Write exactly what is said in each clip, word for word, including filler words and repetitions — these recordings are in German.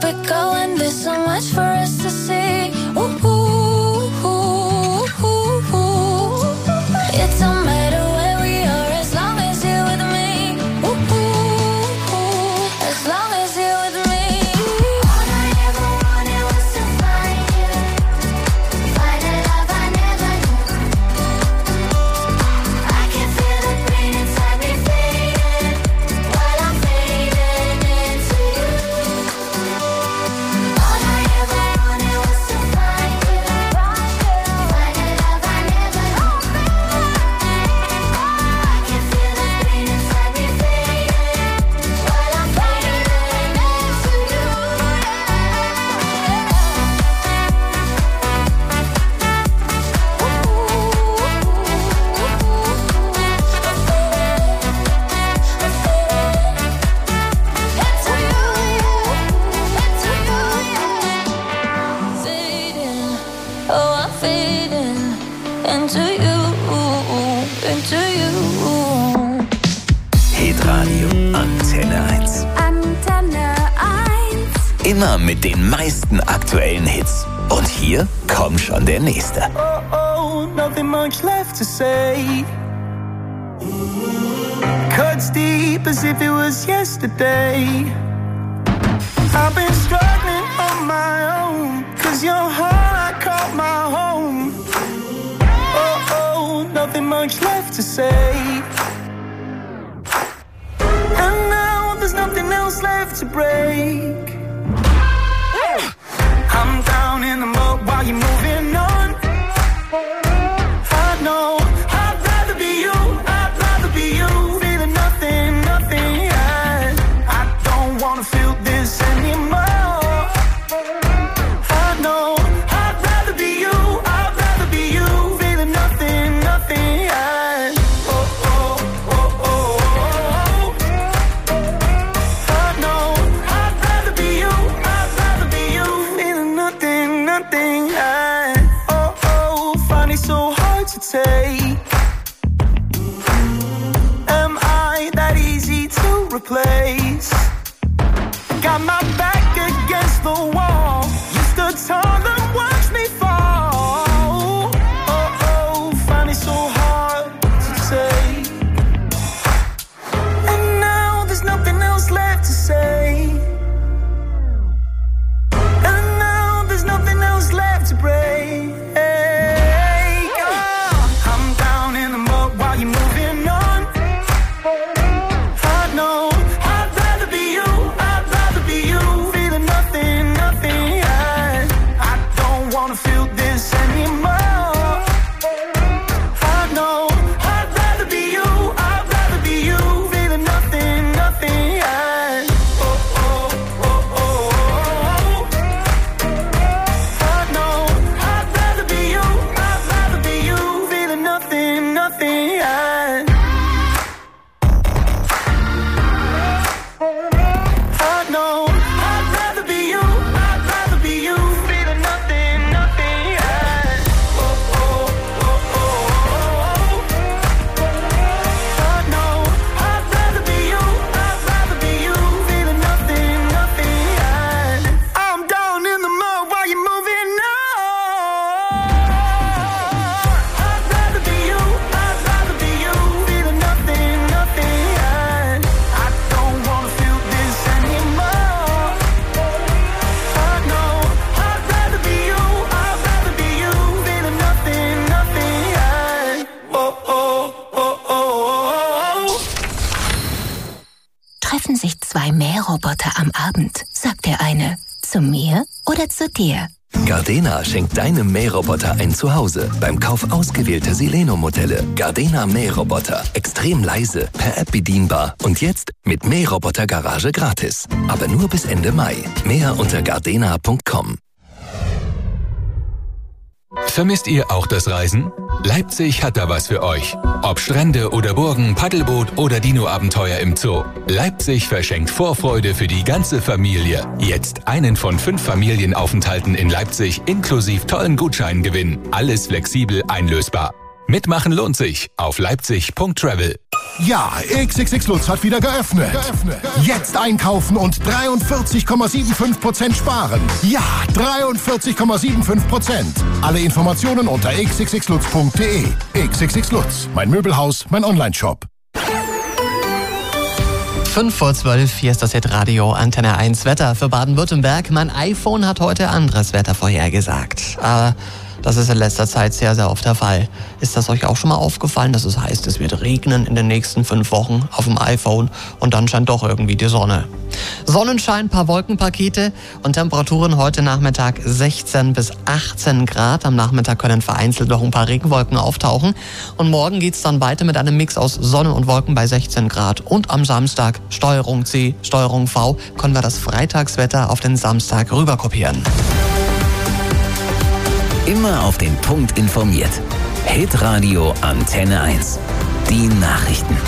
it going. There's so much for us to see. Ooh, ooh, ooh, ooh, ooh. It don't matter where we are as long as you're with me. Ooh, ooh, ooh, as long as you're with me. All I ever wanted was to find you, find a love I never knew. I can feel the pain inside me fading while I'm fading into you. All I ever wanted was to find you, find a love I never knew. I can feel the pain inside me fading while I'm fading into you. Fading, oh I'm fading into you, into you. Hitradio Antenne eins. Antenne eins. Immer mit den meisten aktuellen Hits. Und hier kommt schon der nächste. Oh, oh, nothing much left to say. Cuts deep as if it was yesterday. I've been struggling on my own, cause your heart I call my home. Oh, oh, nothing much left to say. And now there's nothing else left to break. I'm down in the mud while you're moving on. I know I'd rather be you, I'd rather be you. Feeling nothing, nothing, yeah. I don't wanna feel this anymore. I know I'd rather be you, I'd rather be you. Feeling nothing, nothing, yeah. Oh, oh, oh, oh, oh. I know I'd rather be you, I'd rather be you. Feeling nothing, nothing, yeah. Oh, oh, find it so hard to take. Am I that easy to replace? Got my back against the wall. You stood tall and watched me fall. Oh, oh, find it so hard to take. And now there's nothing else left to say. And now there's nothing else left to break. Oh, I'm down in the mud while you're moving on. I know I'd rather be you, I'd rather be you. Feeling nothing, nothing, yeah. I don't wanna feel this anymore. I know I'd rather be you, I'd rather be you. Feeling nothing, nothing, yeah. Oh, oh, oh, oh, oh. I know I'd rather be you, I'd rather be you. Feeling nothing, nothing, yeah. I know I'd rather be you, I'd rather be you. Feeling nothing, nothing, yeah. Oh, oh, oh, oh, oh. I know I'd rather be you, I'd rather be you. Feeling nothing, nothing, yeah. I'm down in the mud while you're moving on. I'd rather be you, I'd rather be you. Feeling nothing, nothing, yeah. I don't wanna feel this anymore. I know I'd rather be you, I'd rather be you. Feeling nothing, nothing, yeah. Oh, oh, oh, oh, oh. Treffen sich zwei Mähroboter am Abend, sagt der eine, zu mir oder zu dir? Gardena schenkt deinem Mähroboter ein Zuhause beim Kauf ausgewählter Sileno-Modelle. Gardena Mähroboter. Extrem leise, per App bedienbar und jetzt mit Mähroboter-Garage gratis. Aber nur bis Ende Mai. Mehr unter gardena punkt com. Vermisst ihr auch das Reisen? Leipzig hat da was für euch. Ob Strände oder Burgen, Paddelboot oder Dino-Abenteuer im Zoo. Leipzig verschenkt Vorfreude für die ganze Familie. Jetzt einen von fünf Familienaufenthalten in Leipzig inklusive tollen Gutscheinen gewinnen. Alles flexibel einlösbar. Mitmachen lohnt sich auf leipzig punkt travel. Ja, X X X Lutz hat wieder geöffnet. geöffnet. Jetzt einkaufen und dreiundvierzig Komma fünfundsiebzig Prozent sparen. Ja, dreiundvierzig Komma fünfundsiebzig Prozent. Alle Informationen unter x x x lutz punkt de. X X X Lutz, mein Möbelhaus, mein Onlineshop. fünf vor zwölf, hier ist das Hitradio Antenne eins Wetter für Baden-Württemberg. Mein iPhone hat heute anderes Wetter vorhergesagt. Aber das ist in letzter Zeit sehr, sehr oft der Fall. Ist das euch auch schon mal aufgefallen, dass es heißt, es wird regnen in den nächsten fünf Wochen auf dem iPhone und dann scheint doch irgendwie die Sonne. Sonnenschein, paar Wolkenpakete und Temperaturen heute Nachmittag sechzehn bis achtzehn Grad. Am Nachmittag können vereinzelt noch ein paar Regenwolken auftauchen. Und morgen geht's dann weiter mit einem Mix aus Sonne und Wolken bei sechzehn Grad. Und am Samstag Steuerung C, Steuerung V, können wir das Freitagswetter auf den Samstag rüberkopieren. Immer auf den Punkt informiert. Hitradio Antenne eins. Die Nachrichten.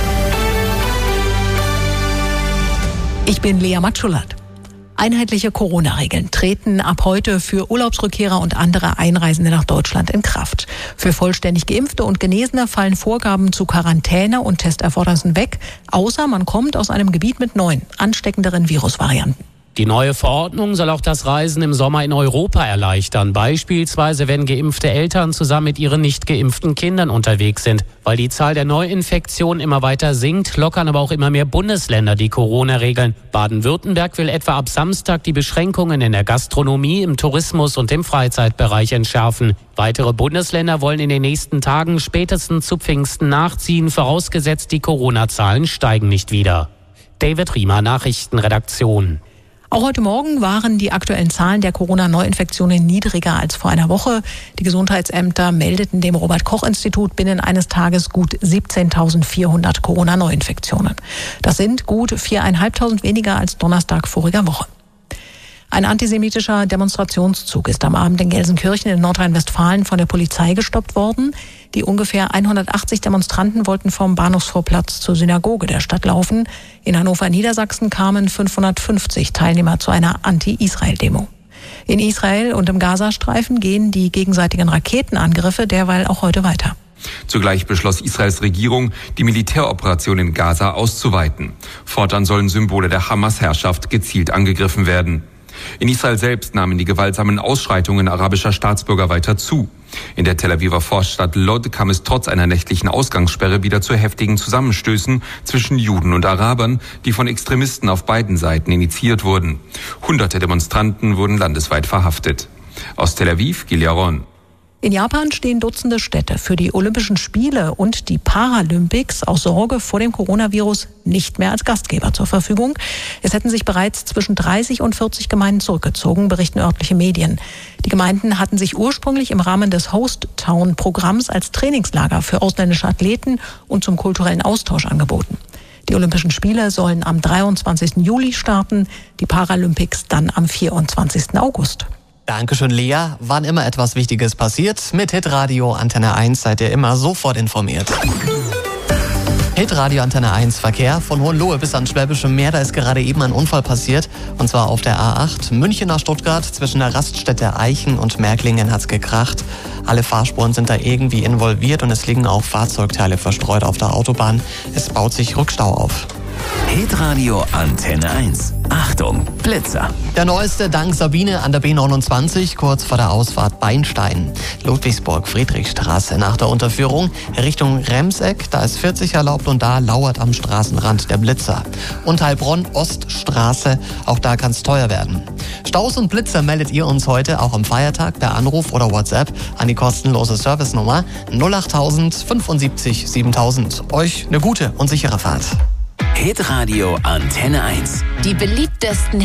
Ich bin Lea Matschulat. Einheitliche Corona-Regeln treten ab heute für Urlaubsrückkehrer und andere Einreisende nach Deutschland in Kraft. Für vollständig Geimpfte und Genesene fallen Vorgaben zu Quarantäne und Testerfordernissen weg, außer man kommt aus einem Gebiet mit neuen, ansteckenderen Virusvarianten. Die neue Verordnung soll auch das Reisen im Sommer in Europa erleichtern. Beispielsweise, wenn geimpfte Eltern zusammen mit ihren nicht geimpften Kindern unterwegs sind. Weil die Zahl der Neuinfektionen immer weiter sinkt, lockern aber auch immer mehr Bundesländer die Corona-Regeln. Baden-Württemberg will etwa ab Samstag die Beschränkungen in der Gastronomie, im Tourismus und im Freizeitbereich entschärfen. Weitere Bundesländer wollen in den nächsten Tagen spätestens zu Pfingsten nachziehen, vorausgesetzt die Corona-Zahlen steigen nicht wieder. David Riemer, Nachrichtenredaktion. Auch heute Morgen waren die aktuellen Zahlen der Corona-Neuinfektionen niedriger als vor einer Woche. Die Gesundheitsämter meldeten dem Robert-Koch-Institut binnen eines Tages gut siebzehntausendvierhundert Corona-Neuinfektionen. Das sind gut viertausendfünfhundert weniger als Donnerstag voriger Woche. Ein antisemitischer Demonstrationszug ist am Abend in Gelsenkirchen in Nordrhein-Westfalen von der Polizei gestoppt worden. Die ungefähr hundertachtzig Demonstranten wollten vom Bahnhofsvorplatz zur Synagoge der Stadt laufen. In Hannover, Niedersachsen kamen fünfhundertfünfzig Teilnehmer zu einer Anti-Israel-Demo. In Israel und im Gazastreifen gehen die gegenseitigen Raketenangriffe derweil auch heute weiter. Zugleich beschloss Israels Regierung, die Militäroperation in Gaza auszuweiten. Fortan sollen Symbole der Hamas-Herrschaft gezielt angegriffen werden. In Israel selbst nahmen die gewaltsamen Ausschreitungen arabischer Staatsbürger weiter zu. In der Tel Aviver Vorstadt Lod kam es trotz einer nächtlichen Ausgangssperre wieder zu heftigen Zusammenstößen zwischen Juden und Arabern, die von Extremisten auf beiden Seiten initiiert wurden. Hunderte Demonstranten wurden landesweit verhaftet. Aus Tel Aviv, Gilja Ron. In Japan stehen Dutzende Städte für die Olympischen Spiele und die Paralympics aus Sorge vor dem Coronavirus nicht mehr als Gastgeber zur Verfügung. Es hätten sich bereits zwischen dreißig und vierzig Gemeinden zurückgezogen, berichten örtliche Medien. Die Gemeinden hatten sich ursprünglich im Rahmen des Host-Town-Programms als Trainingslager für ausländische Athleten und zum kulturellen Austausch angeboten. Die Olympischen Spiele sollen am dreiundzwanzigsten Juli starten, die Paralympics dann am vierundzwanzigsten August. Dankeschön, Lea. Wann immer etwas Wichtiges passiert, mit Hitradio Antenne eins seid ihr immer sofort informiert. Hitradio Antenne eins Verkehr von Hohenlohe bis ans Schwäbische Meer. Da ist gerade eben ein Unfall passiert. Und zwar auf der A acht. München nach Stuttgart. Zwischen der Raststätte Eichen und Märklingen hat's gekracht. Alle Fahrspuren sind da irgendwie involviert und es liegen auch Fahrzeugteile verstreut auf der Autobahn. Es baut sich Rückstau auf. Hitradio Antenne eins. Achtung, Blitzer. Der neueste dank Sabine an der B neunundzwanzig, kurz vor der Ausfahrt Beinstein. Ludwigsburg-Friedrichstraße nach der Unterführung Richtung Remseck. Da ist vierzig erlaubt und da lauert am Straßenrand der Blitzer. Und Heilbronn-Oststraße, auch da kann es teuer werden. Staus und Blitzer meldet ihr uns heute auch am Feiertag per Anruf oder WhatsApp an die kostenlose Servicenummer null achttausend fünfundsiebzig siebentausend. Euch eine gute und sichere Fahrt. Hitradio Antenne eins. Die beliebtesten